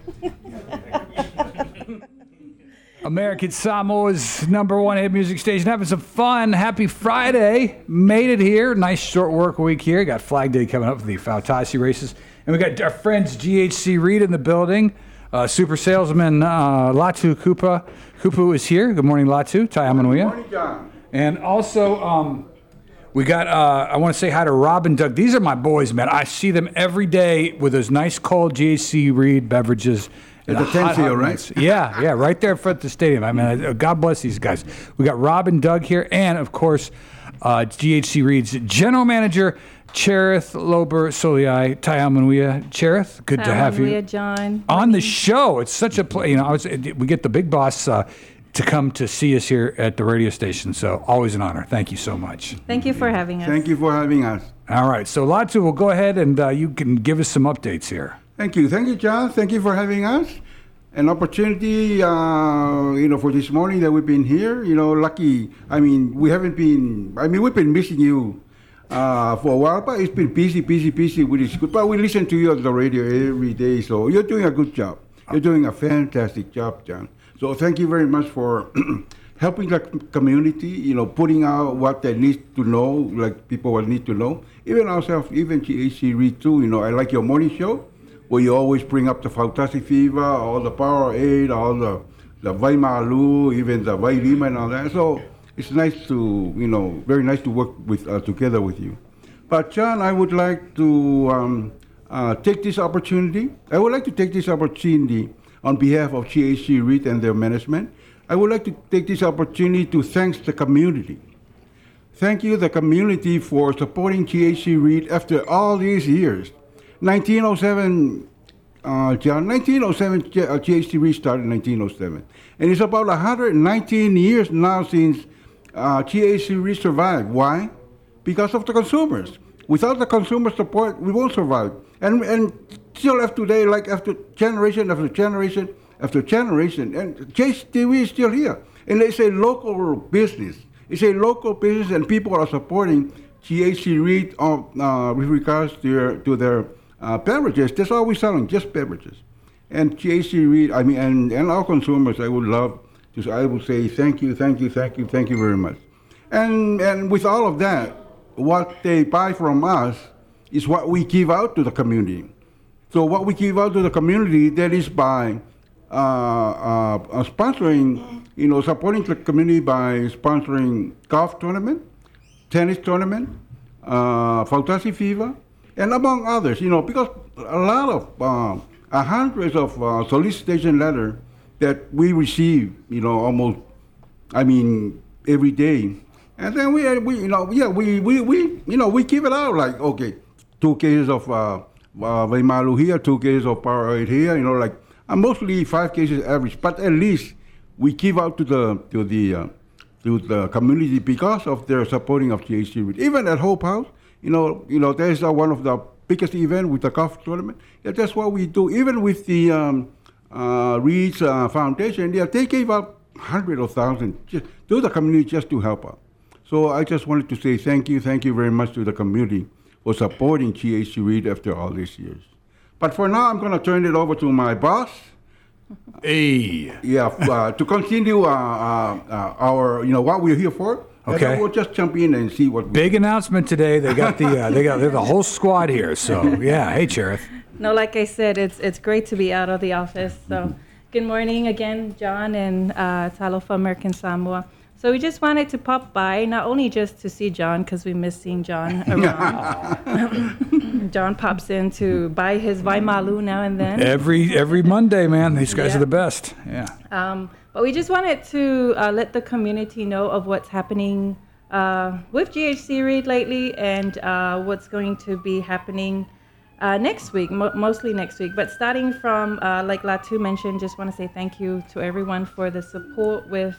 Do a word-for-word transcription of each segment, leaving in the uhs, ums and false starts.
American Samoa's number one hit music station. Having some fun. Happy Friday. Made it here. Nice short work week here. Got Flag Day coming up for the Fautasi races. And we got our friends G H C Reed in the building. Uh, super salesman uh, Latu Kupa. Kupu is here. Good morning, Latu. Tai Amanuia. Good morning, John. And also, um, we got, uh, I want to say hi to Rob and Doug. These are my boys, man. I see them every day with those nice cold G H C Reed beverages. At the tent field, right? Yeah, yeah, right there in front of the stadium. I mean, uh, God bless these guys. We got Rob and Doug here, and of course, uh, G H C Reed's general manager, Cherith Lober Soliai. Tai Amanuia. Cherith, good to have you John. on the show. It's such a play. You know, I was, we get the big boss uh, to come to see us here at the radio station. So always an honor. Thank you so much. Thank you for having us. Thank you for having us. All right, so Latu, we'll go ahead and uh, you can give us some updates here. Thank you. Thank you, John. Thank you for having us. An opportunity, uh, you know, for this morning that we've been here. You know, lucky. I mean, we haven't been, I mean, we've been missing you uh, for a while, but it's been busy, busy, busy with this. But we listen to you on the radio every day, so you're doing a good job. You're doing a fantastic job, John. So thank you very much for helping the community, you know, putting out what they need to know, like people will need to know. Even ourselves, even G H C Reed too, you know, I like your morning show, where you always bring up the Fautasi fever, all the Powerade, all the, the Vaimalu, even the Vailima and all that. So it's nice to, you know, very nice to work with uh, together with you. But John, I would like to um, uh, take this opportunity. I would like to take this opportunity on behalf of G H C Reed and their management. I would like to take this opportunity to thank the community. Thank you, the community, for supporting G H C Reed after all these years. nineteen oh seven, uh, John, nineteen oh seven, uh, G H C Reed started in nineteen oh seven. And it's about one hundred nineteen years now since uh, G H C Reed survived. Why? Because of the consumers. Without the consumer support, we won't survive. And and still after today, like after generation after generation after generation, and G H C Reed is still here. And it's a local business. It's a local business, and people are supporting G H C Reed uh, uh, with regards to their, to their Uh, beverages. That's all we're selling, just beverages. And G H C Reed, I mean, and, and our consumers, I would love to, I would say thank you, thank you, thank you, thank you very much. And and with all of that, what they buy from us is what we give out to the community. So what we give out to the community, that is by uh, uh, uh, sponsoring, you know, supporting the community by sponsoring golf tournament, tennis tournament, uh, Fautasi Fever, and among others, you know, because a lot of, uh, uh, hundreds of uh, solicitation letters that we receive, you know, almost, I mean, every day. And then we, we you know, yeah, we, we, we, you know, we give it out like, okay, two cases of uh, uh, Vaimalu here, two cases of Powerade here, you know, like, uh, mostly five cases average, but at least we give out to the, to the, uh, to the community because of their supporting of G H C Reed. Even at Hope House, You know, you know, there's uh, one of the biggest events with the golf tournament. Yeah, that's what we do. Even with the um, uh, Reed's uh, Foundation, yeah, they gave up hundreds of thousands just to the community just to help out. So I just wanted to say thank you, thank you very much to the community for supporting G H C Reed after all these years. But for now, I'm going to turn it over to my boss. Hey. Yeah, uh, to continue uh, uh, uh, our, you know, what we're here for. Okay. And we'll just jump in and see what. We Big announcement today. They got the uh, they got they're the whole squad here. So yeah, hey Cherith. No, like I said, it's it's great to be out of the office. So mm-hmm. Good morning again, John and uh, Talofa American Samoa. So we just wanted to pop by, not only just to see John, because we miss seeing John around. John pops in to buy his Vaimalu now and then. Every every Monday, man. These guys Yeah. are the best. Yeah. Um, but we just wanted to uh, let the community know of what's happening uh, with G H C Reed lately, and uh, what's going to be happening uh, next week, mo- mostly next week. But starting from, uh, like Latu mentioned, just want to say thank you to everyone for the support with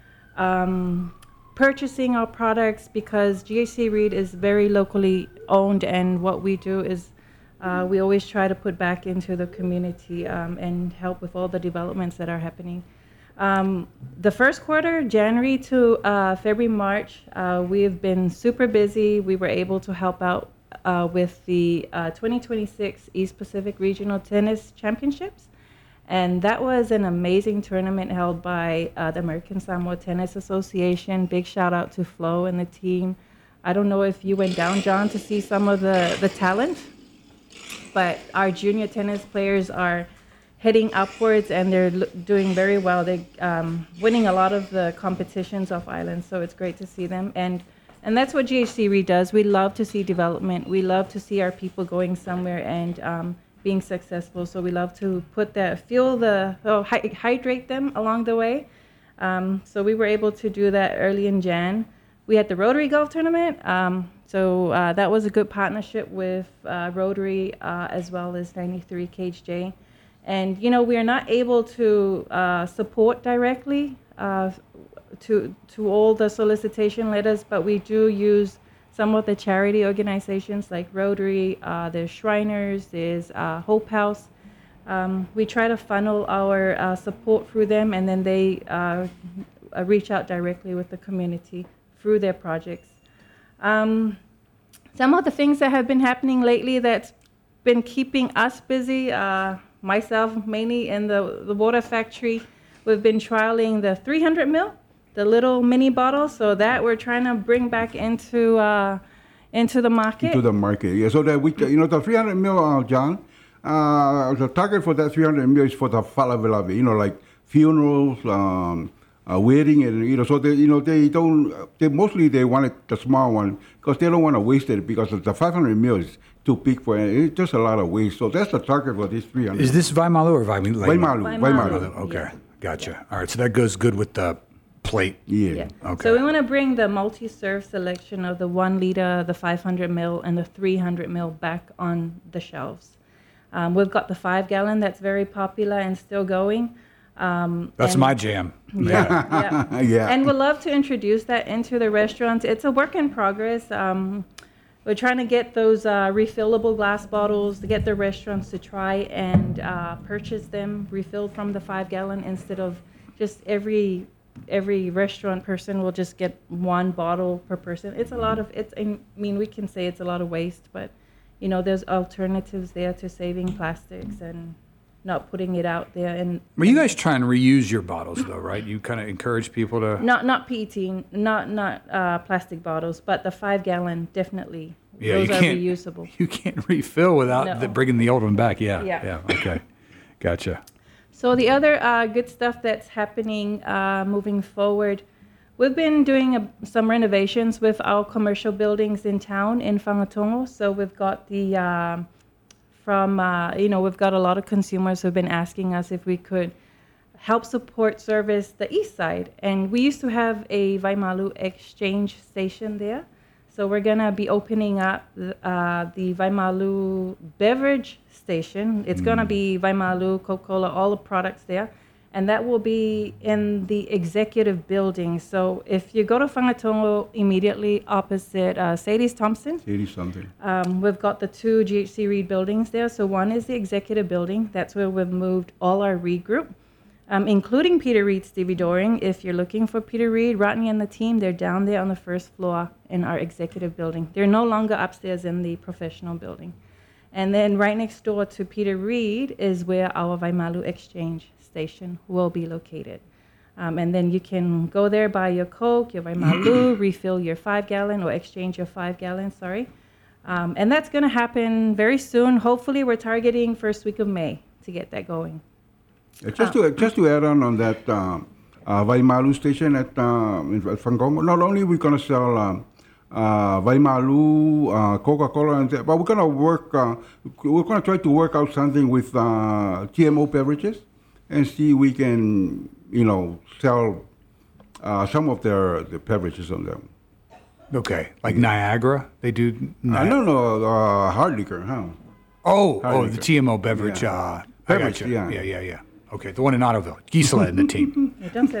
um, purchasing our products, because G H C Reed is very locally owned, and what we do is uh, we always try to put back into the community um, and help with all the developments that are happening. Um, the first quarter, January to uh, February, March, uh, we've been super busy. We were able to help out uh, with the uh, twenty twenty-six East Pacific Regional Tennis Championships. And that was an amazing tournament held by uh, the American Samoa Tennis Association. Big shout out to Flo and the team. I don't know if you went down, John, to see some of the, the talent, but our junior tennis players are heading upwards and they're lo- doing very well. They're um, winning a lot of the competitions off island, so it's great to see them. And and that's what G H C Reed does. We love to see development. We love to see our people going somewhere and um, being successful. So we love to put that, fuel the, oh, hy- hydrate them along the way. Um, so we were able to do that early in Jan. We had the Rotary Golf Tournament. Um, so uh, that was a good partnership with uh, Rotary uh, as well as ninety-three K H J. And, you know, we are not able to uh, support directly uh, to to all the solicitation letters, but we do use some of the charity organizations like Rotary, uh, there's Shriners, there's uh, Hope House. Um, we try to funnel our uh, support through them, and then they uh, reach out directly with the community through their projects. Um, some of the things that have been happening lately that's been keeping us busy, uh, myself mainly in the, the water factory, we've been trialing the three hundred mil, the little mini bottles, so that we're trying to bring back into uh, into the market. Into the market, yeah. So that we, you know, the three hundred mil, uh, John, uh, the target for that three hundred mil is for the falavelave, you know, like funerals, um, uh, wedding, and you know, so they, you know, they don't, they mostly they want it, the small one, because they don't want to waste it, because the five hundred mil is too big for it. It's just a lot of waste. So that's the target for this three hundred. Is this Vaimalu or Vaimalu? Vaimalu. Vaimalu. Okay, Yeah. gotcha. All right, so that goes good with the plate. Yeah. Yeah. Okay. So we want to bring the multi-serve selection of the one liter, the five hundred mil, and the three hundred mil back on the shelves. Um, we've got the five gallon that's very popular and still going. Um, That's and- my jam. Yeah, yeah. Yeah. And we'd love to introduce that into the restaurants. It's a work in progress. Um, we're trying to get those uh, refillable glass bottles to get the restaurants to try and uh, purchase them refilled from the five gallon instead of just every every restaurant person will just get one bottle per person. It's a lot of it's. I mean, we can say it's a lot of waste, but you know, there's alternatives there to saving plastics and not putting it out there. And But you guys try and reuse your bottles, though, right? You kind of encourage people to. not not P E T, not not uh, plastic bottles, but the five gallon definitely. Yeah, Those you are can't, reusable. You can't refill without No. the, bringing the old one back. Yeah. Yeah. Yeah. Okay. Gotcha. So the other uh, good stuff that's happening uh, moving forward, we've been doing a, some renovations with our commercial buildings in town in Whangatongo. So we've got the, um from, uh, you know, we've got a lot of consumers who've been asking us if we could help support service the east side. And we used to have a Vaimalu exchange station there. So we're going to be opening up uh, the Vaimalu beverage station. It's going to be Vaimalu, Coca-Cola, all the products there. And that will be in the executive building. So if you go to Whangatongo immediately opposite uh, Sadie's Thompson, eighty something. um, we've got the two G H C Reed buildings there. So one is the executive building. That's where we've moved all our Reed group, um, including Peter Reed, Stevie Doring. If you're looking for Peter Reed, Rodney and the team, they're down there on the first floor in our executive building. They're no longer upstairs in the professional building. And then right next door to Peter Reed is where our Vaimalu exchange station will be located. Um, and then you can go there, buy your Coke, your Vaimalu, refill your five gallon or exchange your five gallon, sorry. Um, and that's going to happen very soon. Hopefully, we're targeting first week of May to get that going. Uh, just to just to add on on that um, uh, Vaimalu station at um, in Whangatongo, not only we're gonna sell um, uh, Vaimalu, uh, Coca-Cola, and that, but we're gonna work. Uh, we're gonna try to work out something with uh, T M O beverages, and see we can, you know, sell uh, some of their the beverages on them. Okay. Like Niagara, they do. Ni- I don't know, uh, hard liquor, huh? Oh, Hard oh, liquor. the T M O beverage. Yeah. Uh, I Beverage, gotcha. yeah. yeah, yeah, yeah. Okay, the one in Ottoville, Gisela and the team. Yeah, don't say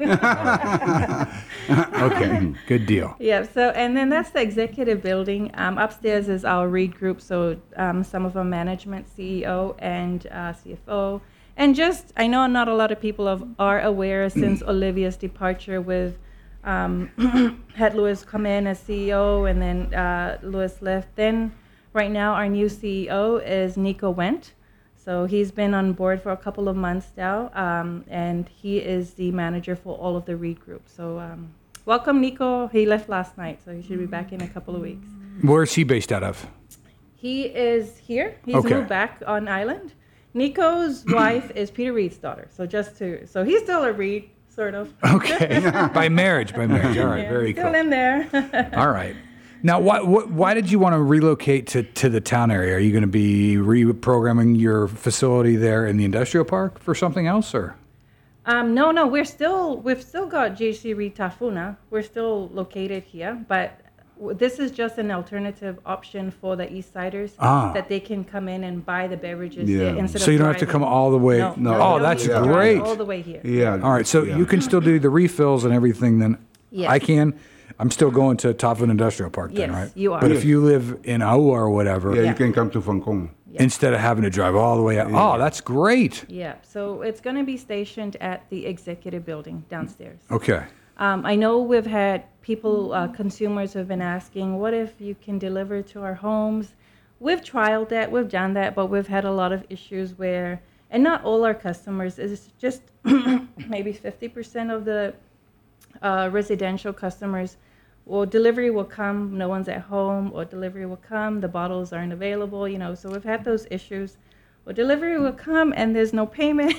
that. Okay, good deal. Yeah, so, and then that's the executive building. Um, upstairs is our Reed group, so um, some of our management, C E O and uh, C F O. And just, I know not a lot of people have, are aware since Olivia's departure with, um, had Louis come in as C E O and then uh, Louis left. Then right now our new C E O is Nico Wendt. So he's been on board for a couple of months now, um, and he is the manager for all of the Reed Group. So um, welcome, Nico. He left last night, so he should be back in a couple of weeks. Where is he based out of? He is here. He's Okay. moved back on island. Nico's wife is Peter Reed's daughter. So just to, so he's still a Reed, sort of. Okay. by marriage, by marriage. All right, Yeah, very still cool. in there. All right. Now, why, wh- why did you want to relocate to, to the town area? Are you going to be reprogramming your facility there in the industrial park for something else, or? Um, no, no, we're still, we've still got J C Reed Tafuna. We're still located here, but w- this is just an alternative option for the East Siders Ah. that they can come in and buy the beverages Yeah. here instead So of you don't have to driving. come all the way. No, No. Oh, no, that's we drive great. All the way here. Yeah. All right, so yeah. you can still do the refills and everything then? Yes. I can? I'm still going to Tafuna Industrial Park then, Yes, right? you are. But Yes. if you live in Aua or whatever, Yeah, Yeah. you can come to Fancong. instead of having to drive all the way out. Oh, that's great. Yeah, so it's going to be stationed at the executive building downstairs. Okay. Um, I know we've had people, uh, consumers have been asking, what if you can deliver to our homes? We've trialed that, we've done that, but we've had a lot of issues where, and not all our customers, it's just maybe fifty percent of the uh, residential customers, well, delivery will come, no one's at home, or delivery will come, the bottles aren't available, you know, so we've had those issues. Well, delivery will come and there's no payment.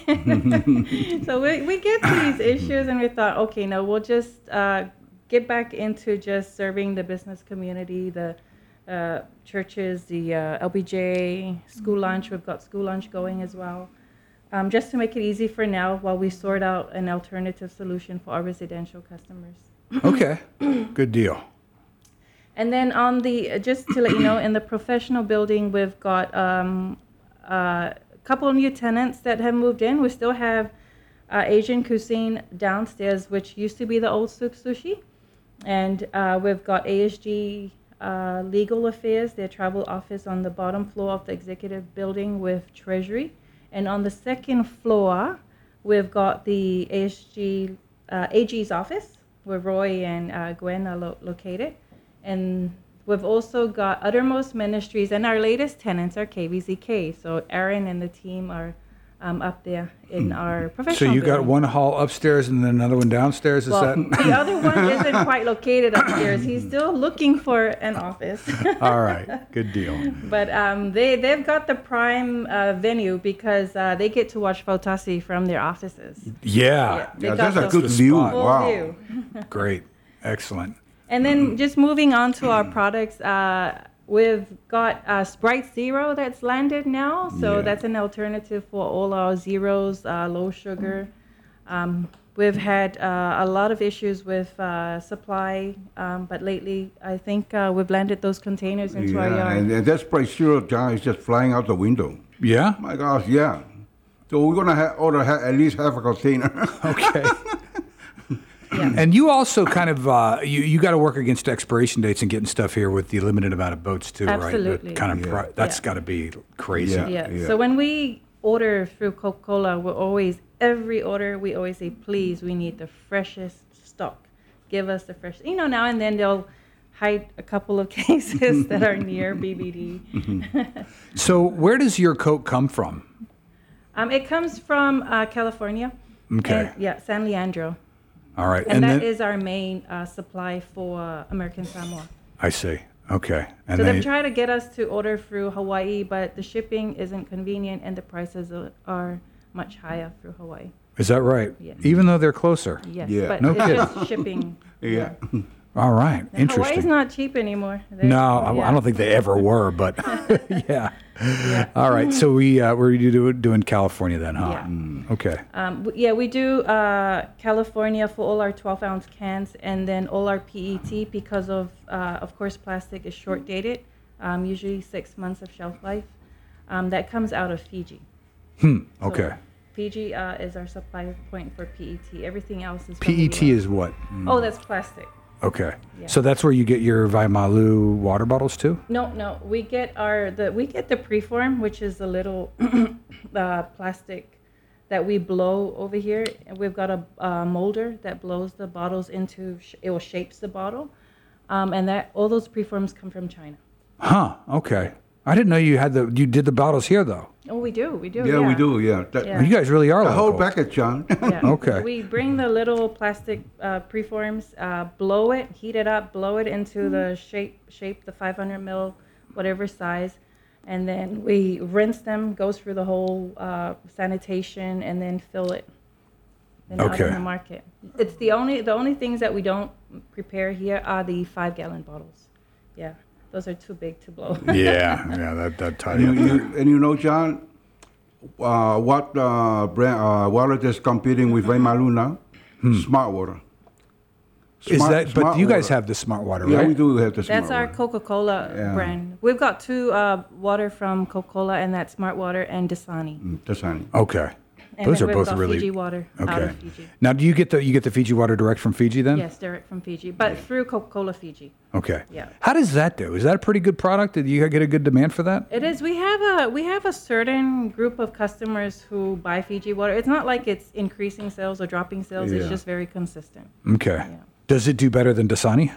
So we, we get these issues and we thought, okay, no, we'll just uh, get back into just serving the business community, the uh, churches, the uh, L B J, school lunch. We've got school lunch going as well. Um, just to make it easy for now while we sort out an alternative solution for our residential customers. Okay. Good deal. And then on the, just to let you know, in the professional building, we've got um, a couple of new tenants that have moved in. We still have uh, Asian cuisine downstairs, which used to be the old Suk Sushi. And uh, we've got A S G uh, Legal Affairs, their travel office on the bottom floor of the executive building with Treasury. And on the second floor, we've got the A S G, uh, A G's office, where Roy and uh, Gwen are lo- located. And we've also got Uttermost Ministries, and our latest tenants are K V Z K. So Aaron and the team are um, up there in our So professional you got building. one hall upstairs and then another one downstairs, is Well, that? the other one isn't quite located upstairs. He's still looking for an office. All right. Good deal. But um, they, they've got the prime uh, venue because uh, they get to watch Fautasi from their offices. Yeah. they Yeah, got that's a the good view. spot. full Wow. view. Great. Excellent. And then just moving on to our products, uh, we've got uh, Sprite Zero that's landed now. So Yeah. that's an alternative for all our zeros, uh, low sugar. Um, we've had uh, a lot of issues with uh, supply, um, but lately I think uh, we've landed those containers into our Yeah, yard. and, and that Sprite Zero guy is just flying out the window. Yeah? My gosh, yeah. So we're gonna ha- order ha- at least half a container. Okay. Yeah. And you also kind of uh, you you got to work against expiration dates and getting stuff here with the limited amount of boats too, right? Absolutely. That kind of Yeah. pri- that's Yeah. got to be crazy. Yeah. Yeah. So when we order through Coca-Cola, we're always, every order, we always say, please, we need the freshest stock. Give us the fresh. You know, now and then they'll hide a couple of cases that are near B B D. So where does your Coke come from? um, it comes from uh, California. Okay. And, yeah, San Leandro. All right. And, that then is our main uh, supply for uh, American Samoa. I see. Okay. And So they, they've tried to get us to order through Hawaii, but the shipping isn't convenient and the prices are, are much higher through Hawaii. is that right? Yes. Even though they're closer. Yes, Yeah. but No it's kidding. just shipping. Yeah. All right. And Interesting. Hawaii's not cheap anymore. They're- No, I, yeah. I don't think they ever were, but yeah. Yeah. All right. So we uh, we're do, doing California then, huh? Yeah. Okay. Um, w- yeah, we do uh, California for all our twelve ounce cans, and then all our P E T because of, uh, of course, plastic is short dated, um, usually six months of shelf life. Um, that comes out of Fiji. Hmm. So Okay. Fiji uh, is our supply point for P E T. Everything else is from P E the T U S. is what? Oh, that's plastic. Okay. Yeah. So that's where you get your Vaimalu water bottles too? No, no, we get our the we get the preform, which is a little uh, plastic that we blow over here, and we've got a, a molder that blows the bottles into sh- it will shapes the bottle, um, and that all those preforms come from China. Huh. Okay. I didn't know you had the you did the bottles here though. Oh, we do. We do. Yeah, Yeah, we do. Yeah. That, Yeah. You guys really are The whole local. package, John. Yeah. Okay. We bring the little plastic uh, preforms, uh, blow it, heat it up, blow it into the shape, shape the five hundred mil, whatever size, and then we rinse them, go through the whole uh, sanitation, and then fill it. Then out Okay. in the market. It's the only the only things that we don't prepare here are the five gallon bottles. Yeah, those are too big to blow. Yeah, yeah, that that tie And you, you. you, and you know, John, uh, what uh, brand, uh, water that's competing with Vaimalu now? Smart water. Is Smart- that? But Smart you guys water. have the smart water, Yeah, right? we do have the smart That's our water. Coca-Cola Yeah. brand. We've got two uh, water from Coca-Cola, and that's Smart Water and Dasani. Mm, that's honey. Okay. And Those then are we've both got really Fiji water out okay. of Fiji. Now, do you get the you get the Fiji water direct from Fiji then? Yes, direct from Fiji, but through Coca-Cola Fiji. Okay. Yeah. How does that do? Is that a pretty good product? Did you get a good demand for that? It is. We have a we have a certain group of customers who buy Fiji water. It's not like it's increasing sales or dropping sales. It's Yeah. just very consistent. Okay. Yeah. Does it do better than Dasani?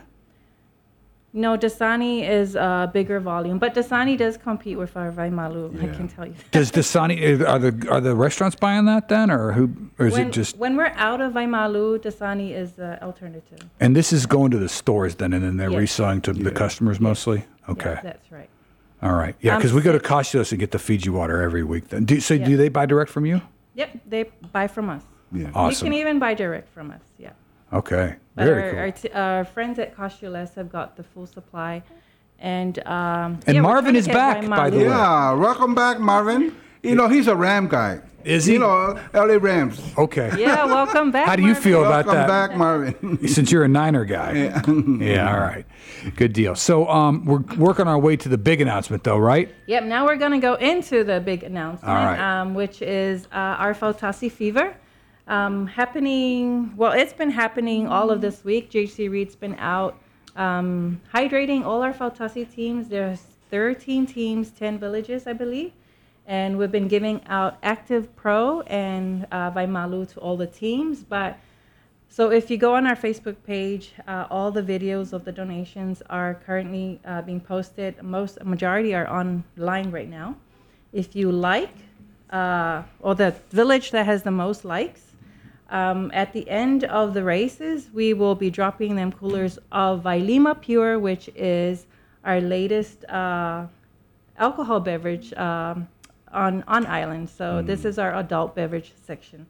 No, Dasani is a bigger volume, but Dasani does compete with our Vaimalu. I Yeah. can tell you. That. Does Dasani are the are the restaurants buying that then, or who? Or is when, it just? when we're out of Vaimalu, Dasani is the alternative. And this is going to the stores then, and then they're Yes. reselling to the Yeah. customers mostly. Okay. Yeah, that's right. All right. Yeah, Um, because we go to si- Costos and get the Fiji water every week. Then, do, so do Yeah. they buy direct from you? Yep, they buy from us. Yeah. Awesome. You can even buy direct from us. Yeah. Okay. But Very our, cool. our, t- our friends at Costules have got the full supply. And um, And yeah, we're Marvin trying to is get back, by the Vaimalu. way. Yeah, welcome back, Marvin. You know, he's a Ram guy. Is he? You know, L A Rams. Okay. Yeah, welcome back. How do you Marvin. feel about Welcome that? back, Marvin. Since you're a Niner guy. Yeah. Yeah, all right. Good deal. So um, we're working our way to the big announcement, though, right? Yep, now we're going to go into the big announcement, All right. um, which is uh, our Fautasi Fever. Um, happening, well, it's been happening all of this week. J H C Reed's been out um, hydrating all our Fautasi teams. There's thirteen teams, ten villages, I believe. And we've been giving out Active Pro and uh, Vaimalu to all the teams. But so if you go on our Facebook page, uh, all the videos of the donations are currently uh, being posted. Most majority are online right now. If you like, uh, or the village that has the most likes, um, at the end of the races, we will be dropping them coolers of Vailima Pure, which is our latest uh, alcohol beverage um, on on island. So this is our adult beverage section.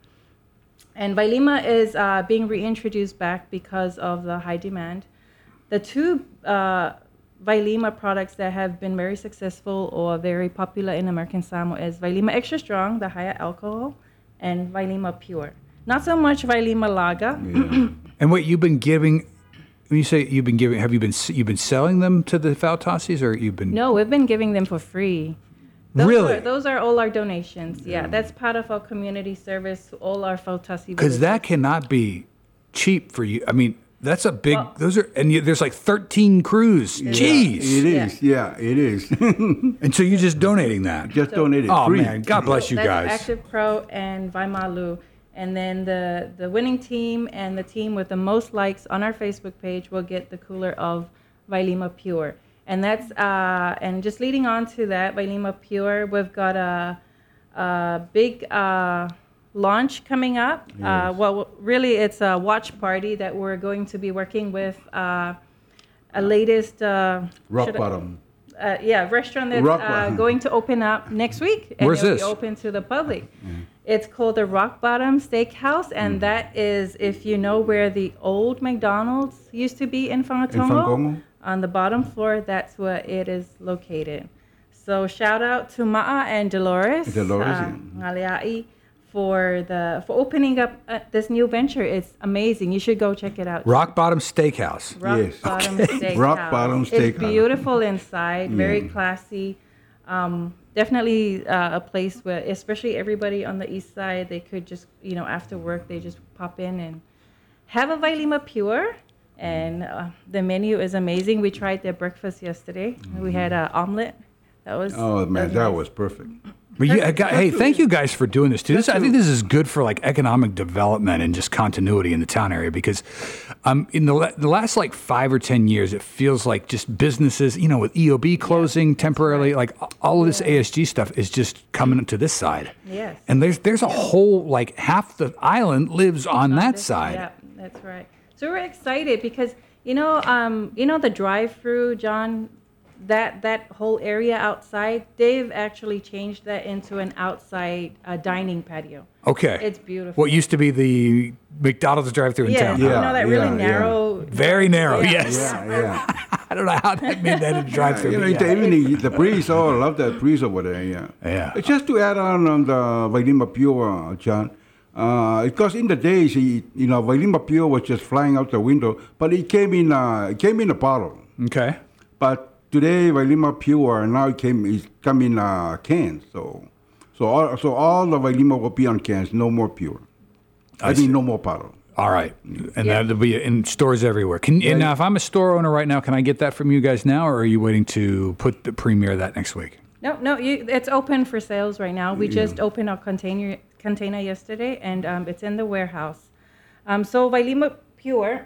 And Vailima is uh, being reintroduced back because of the high demand. The two uh, Vailima products that have been very successful or very popular in American Samoa is Vailima Extra Strong, the higher alcohol, and Vailima Pure. Not so much Vailima Lager. And wait, you've been giving. When you say you've been giving, have you been you've been selling them to the Fautasis, or you've been? No, we've been giving them for free. Those Really? Are, those are all our donations. Yeah, that's part of our community service to all our Fautasi. Because that cannot be cheap for you. I mean, that's a big. Well- those are, and you, there's like thirteen crews. Jeez. It is. Yeah, it is. And so you're just donating that. Just donate it Oh free. man, God bless you That's guys. Active Pro and Vaimalu. And then the, the winning team and the team with the most likes on our Facebook page will get the cooler of Vailima Pure. And that's uh, and just leading on to that, Vailima Pure, we've got a, a big uh, launch coming up. Uh, well, really, it's a watch party that we're going to be working with uh, a latest uh, Rock should I- bottom. uh, yeah, restaurant that's Rock uh, Bottom. going to open up next week. And Where's it'll this? Be open to the public. It's called the Rock Bottom Steakhouse, and that is, if you know where the old McDonald's used to be in Whangatongo, Whangatongo? on the bottom floor, that's where it is located. So shout out to Ma'a and Dolores, Dolores, uh, Ngalea'i, for the for opening up uh, this new venture. It's amazing. You should go check it out. Rock Bottom Steakhouse. Rock Yes. Bottom Okay. Steakhouse. Rock Bottom It's Steakhouse. beautiful inside, very Yeah. classy. Um, definitely uh, a place where, especially everybody on the east side, they could just, you know, after work, they just pop in and have a Vailima Pure. And uh, the menu is amazing. We tried their breakfast yesterday. We had an omelet. That was Oh man, was that nice. was perfect. But you, got, hey, thank you guys for doing this too. This, I think this is good for like economic development and just continuity in the town area because um, in the, la- the last like five or ten years, it feels like just businesses, you know, with E O B closing yeah, temporarily, right. like all of this yeah. A S G stuff is just coming to this side. Yes. And there's there's a whole like half the island lives on, on that this, side. Yeah, that's right. So we're excited because you know, um, you know the drive-through, John. That that whole area outside, they've actually changed that into an outside uh, dining patio. Okay. It's beautiful. What used to be the McDonald's drive-thru in yeah, town. Yeah, yeah, you know that yeah, really narrow. Yeah. Very narrow, yeah. yes. Yeah, yeah. I don't know how that made that a drive-thru. You know, yeah. the evening, the breeze, oh, I love that breeze over there, yeah. Yeah. Just to add on on the Vailima Pure, uh, John, uh, because in the days, he, you know, Vailima Pure was just flying out the window, but it came in, uh, it came in a bottle. Okay. But today, Vailima Pure now it came is come in uh, cans. So, so all so all the Vailima will be on cans. No more pure. I, I mean, no more bottle. All right, and Yeah. that'll be in stores everywhere. Can and now, if I'm a store owner right now, can I get that from you guys now, or are you waiting to put the premiere that next week? No, no, you, it's open for sales right now. We just opened our container container yesterday, and um, it's in the warehouse. Um, so Vailima Pure,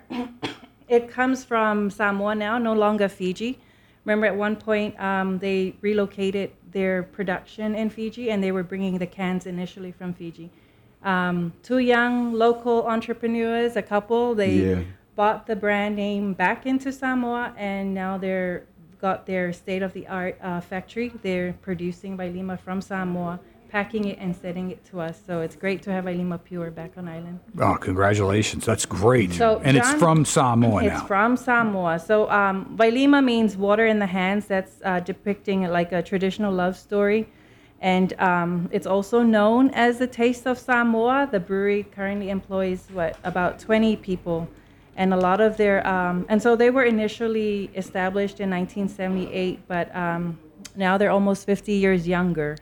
it comes from Samoa now, no longer Fiji. Remember, at one point um, they relocated their production in Fiji, and they were bringing the cans initially from Fiji. Um, two young local entrepreneurs, a couple, they Yeah. bought the brand name back into Samoa, and now they're got their state-of-the-art uh, factory. They're producing Vailima from Samoa, packing it and sending it to us. So it's great to have Vailima Pure back on island. Oh, congratulations! That's great. So, and it's John, from Samoa It's now. from Samoa. So um, Vailima means water in the hands. That's uh, depicting like a traditional love story. And um, it's also known as the Taste of Samoa. The brewery currently employs, what, about twenty people. And a lot of their, um, and so they were initially established in nineteen seventy-eight, but um, now they're almost fifty years younger.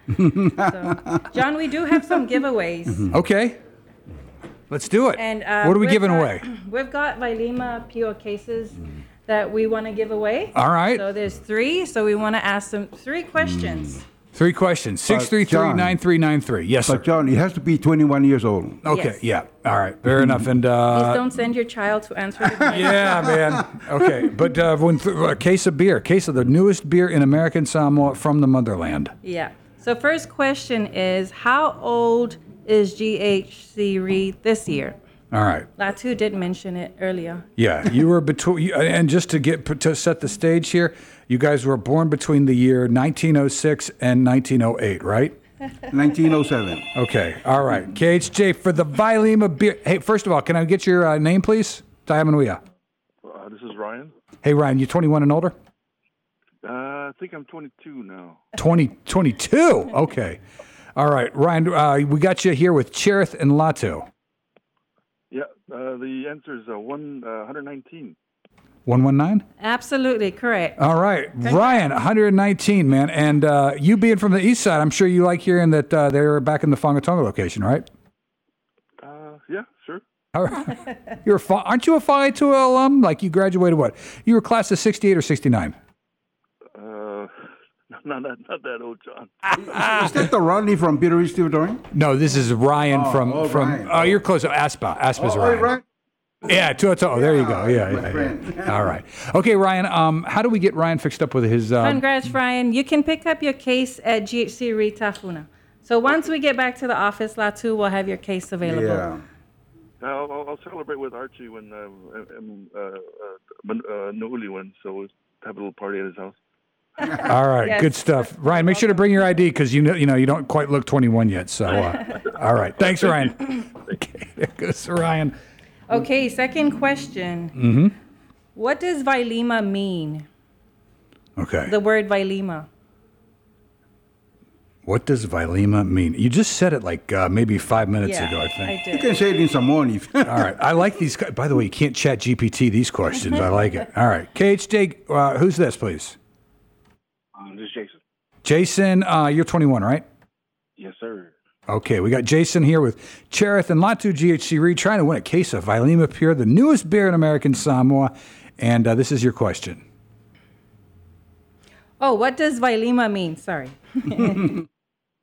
So, John, we do have some giveaways. Okay, let's do it. And uh, what are we we've giving got- away? We've got Vailima Pure cases that we want to give away. All right. So there's three. So we want to ask them three questions. Three questions. Six three three John. nine three nine three. Yes, sir. But John, it has to be twenty-one years old. Okay. Yes. Yeah. All right. Fair enough. And Please uh, don't send your child to answer the question. yeah, man. Okay, but uh, when th- a case of beer, case of the newest beer in American Samoa from the motherland. Yeah. So first question is, how old is G H C Reed this year? All right. Latu did mention it earlier. Yeah, you were between, you- and just to get to set the stage here, you guys were born between the year nineteen oh six and nineteen oh eight, right? nineteen oh seven. Okay, all right. K H J for the Vailima beer. Hey, first of all, can I get your uh, name, please? Tayamanuia. Uh, this is Ryan. Hey, Ryan, you twenty-one and older? Uh, I think I'm twenty-two now. twenty, twenty-two. Okay. All right, Ryan, uh, we got you here with Cherith and Latu. Yeah, uh, the answer is uh, one uh, one nineteen. one one nine? Absolutely correct. All right, Ryan, one nineteen, man. And uh, you being from the east side, I'm sure you like hearing that uh, they were back in the Whangatonga location, right? Uh, yeah, sure. All right. You're a, Fa- aren't you a Whangatonga alum? Like you graduated what? You were class of sixty-eight or sixty-nine? Uh, not that not that old, John. Is that the Rodney from Peter East Stevedoring? No, this is Ryan Oh, from, oh, from Ryan. oh, you're close. Aspa. Aspa's Oh, Ryan. right. Yeah, Tuato. Oh, there you go. Yeah, my yeah, friend. yeah. All right. Okay, Ryan, um, how do we get Ryan fixed up with his... Um, Congrats, Ryan. You can pick up your case at G H C Reed Tafuna. So once we get back to the office, Latu will have your case available. Yeah. I'll, I'll I'll celebrate with Archie when uh, I'm uh, uh, uh, Nu'uli wins, so we'll have a little party at his house. all right, Yes. good stuff. Ryan, make sure to bring your I D because you know, you know you don't quite look twenty-one yet. So, uh, all right. Thanks, Ryan. Okay, there goes Ryan. Okay, second question. Mm-hmm. What does Vailima mean? Okay. The word Vailima. What does Vailima mean? You just said it like uh, maybe five minutes Yeah, ago, I think. You did. can say it in Samoan if All right. I like these. By the way, you can't chat G P T these questions. I like it. All right. K H J, uh, who's this, please? Um, this is Jason. Jason, uh, you're twenty-one, right? Yes, sir. Okay, we got Jason here with Cherith and Latu G H C Reed trying to win a case of Vailima Pure, the newest beer in American Samoa. And uh, this is your question. Oh, what does Vailima mean? Sorry.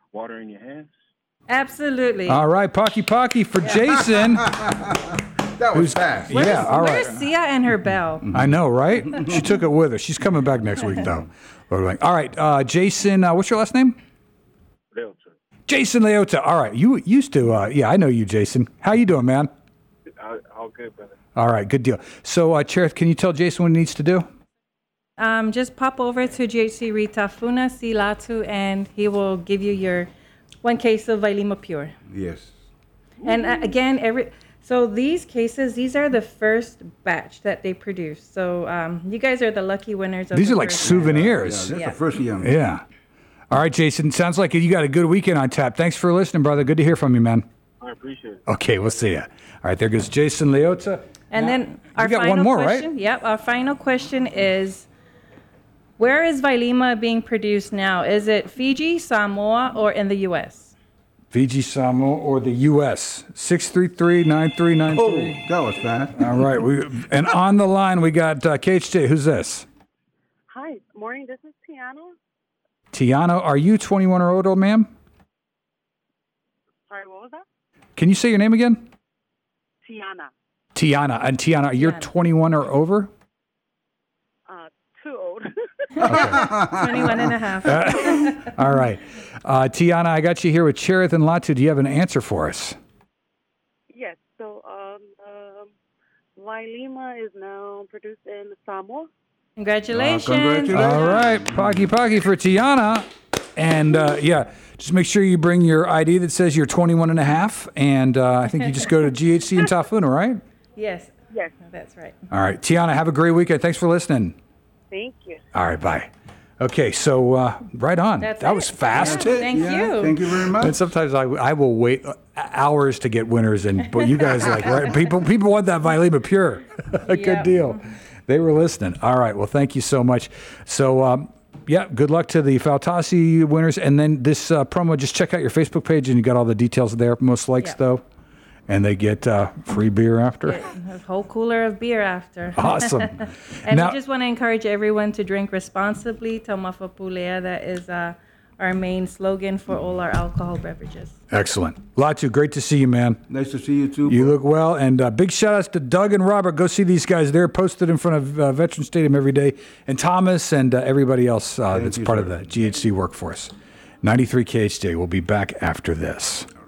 water in your hands? Absolutely. All right, Pocky Pocky for Jason. That was fast. Where's, yeah, all right. where's Sia and her bell? I know, right? She took it with her. She's coming back next week, though. All right, uh, Jason, uh, what's your last name? Leota. Jason Leota. All right, you used to, uh, yeah, I know you, Jason. How you doing, man? All good, brother. All right, good deal. So, uh, Cherith, can you tell Jason what he needs to do? Um, just pop over to G H C Read Tafuna, see Latu, and he will give you your one case of Vailima Pure. Yes. And uh, again, every so these cases, these are the first batch that they produce. So um, you guys are the lucky winners of These the are like first souvenirs. Yeah, that's Yeah. the first young. Yeah. All right, Jason. Sounds like you got a good weekend on tap. Thanks for listening, brother. Good to hear from you, man. I appreciate it. Okay, we'll see you. All right, there goes Jason Leota. And Now, then our you got final one more, question, right? Yep, our final question is, where is Vailima being produced now? Is it Fiji, Samoa, or in the U S? Fiji, Samoa, or the U S six three three, nine three nine Oh, three. that was fast. All right. We, and on the line, we got uh, K H J. Who's this? Hi, morning. This is Tiana. Tiana. Are you twenty-one or older, ma'am? Sorry, what was that? Can you say your name again? Tiana. Tiana. And Tiana, you're Tiana. twenty-one or over? Uh, too old. twenty-one and a half. All right. Uh, Tiana, I got you here with Cherith and Latu. Do you have an answer for us? Yes. So, um, um, Vailima is now produced in Samoa. Congratulations. Uh, congratulations. All right. Pocky Pocky for Tiana. And uh, yeah, just make sure you bring your I D that says you're twenty-one and a half. And uh, I think you just go to G H C in Tafuna, right? Yes. Yes. That's right. All right. Tiana, have a great weekend. Thanks for listening. Thank you. All right. Bye. Okay. So uh, right on. That's that it. was fast. That's it. Thank Yeah, you. Thank you very much. And sometimes I, I will wait hours to get winners, and but you guys like right people people want that Vailima Pure. Good Yep. deal. They were listening. All right. Well, thank you so much. So um, yeah, good luck to the Fautasi winners, and then this uh, promo. Just check out your Facebook page, and you got all the details there. Most likes Yep. though, and they get uh, free beer after. A whole cooler of beer after. Awesome. And Now- we just want to encourage everyone to drink responsibly. Taumafa Pulea, that is uh, our main slogan for all our alcohol beverages. Excellent. Latu, great to see you, man. Nice to see you too. You look well, and uh, big shout outs to Doug and Robert. Go see these guys. They're posted in front of uh, Veteran Stadium every day, and Thomas and uh, everybody else uh, that's you, part sir. of the G H C workforce. ninety-three K H J. We'll be back after this.